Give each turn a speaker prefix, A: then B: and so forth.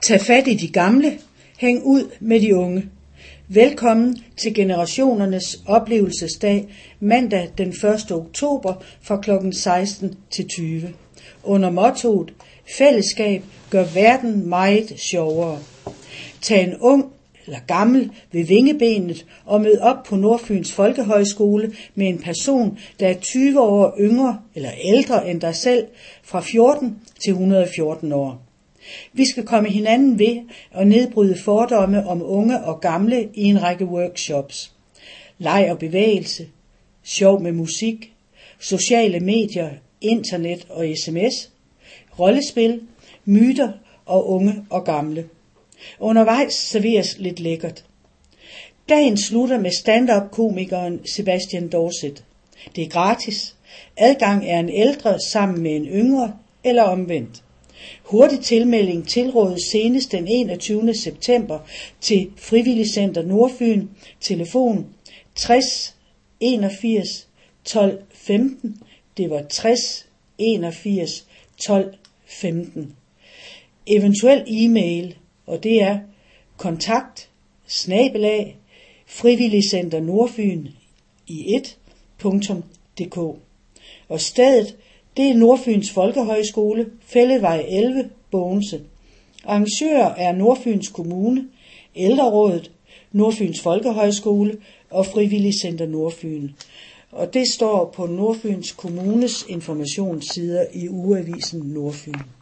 A: Tag fat i de gamle, hæng ud med de unge. Velkommen til Generationernes Oplevelsesdag mandag den 1. oktober fra kl. 16 til 20. Under mottoet Fællesskab gør verden meget sjovere. Tag en ung eller gammel ved vingebenet og mød op på Nordfyns Folkehøjskole med en person, der er 20 år yngre eller ældre end dig selv, fra 14 til 114 år. Vi skal komme hinanden ved og nedbryde fordomme om unge og gamle i en række workshops. Leg og bevægelse, sjov med musik, sociale medier, internet og sms, rollespil, myter og unge og gamle. Undervejs serveres lidt lækkert. Dagen slutter med stand-up-komikeren Sebastian Dorset. Det er gratis. Adgang er en ældre sammen med en yngre eller omvendt. Hurtig tilmelding tilrådes senest den 21. september til Frivilligcenter Nordfyn. Telefon 60 81 12 15. Det var 60 81 12 15. Eventuel e-mail, og det er kontakt@frivilligcenternordfyn i 1.dk. Og stedet, det er Nordfyns Folkehøjskole, Fælledvej 11, Bogense. Arrangører er Nordfyns Kommune, Ældrerådet, Nordfyns Folkehøjskole og Frivilligcenter Nordfyn. Og det står på Nordfyns Kommunes informationssider i ugeavisen Nordfyn.